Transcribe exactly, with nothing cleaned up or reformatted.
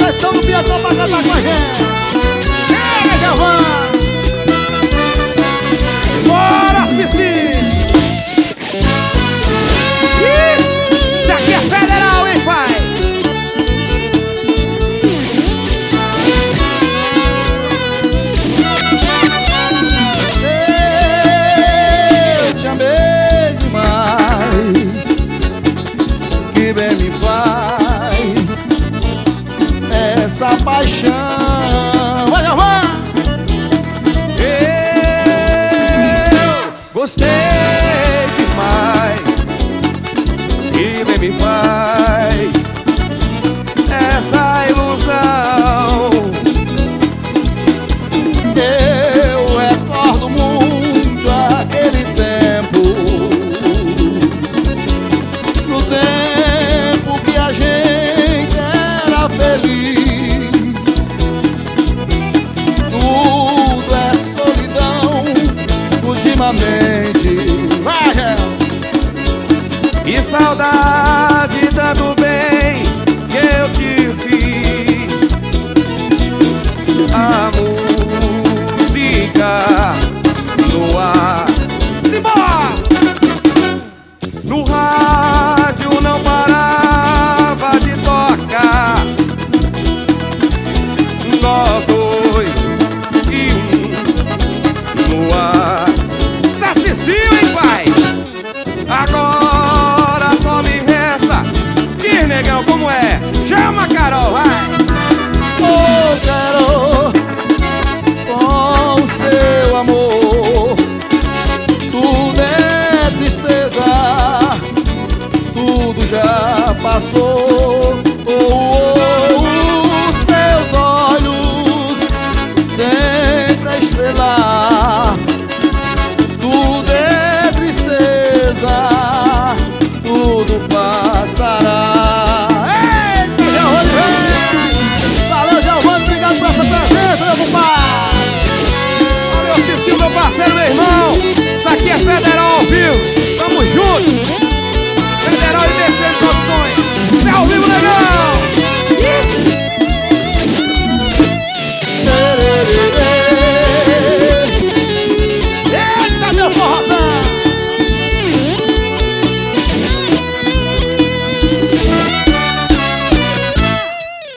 pressão do Piacão pra cantar com a gente. Chega, Giovana! Bora, Cici! Ih, isso aqui é federal, hein, pai? Eu te amei demais, que bem me faz essa paixão. Olha, vai! Eu gostei demais, que bem me faz essa ilusão. Eu recordo muito aquele tempo, no tempo que a gente era feliz. Tudo é solidão ultimamente. Vai, E saudade tanto bem que eu te fiz. A música no ar, simbora! No rádio não parava de tocar, nós dois e um no ar. Sacicio, hein, pai? Agora só me resta, que negão, como é? Chama, Carol, vai! Ô, Carol, com seu amor tudo é tristeza, tudo já passou. Oh, oh, oh, os seus olhos sempre a estrelar, tudo é tristeza, tudo passará. Eita, Giovana! Valeu, Giovana, obrigado por essa presença, meu compadre! Valeu, Cici, meu parceiro, meu irmão! Isso aqui é federal, viu? Tamo junto! Federal e B C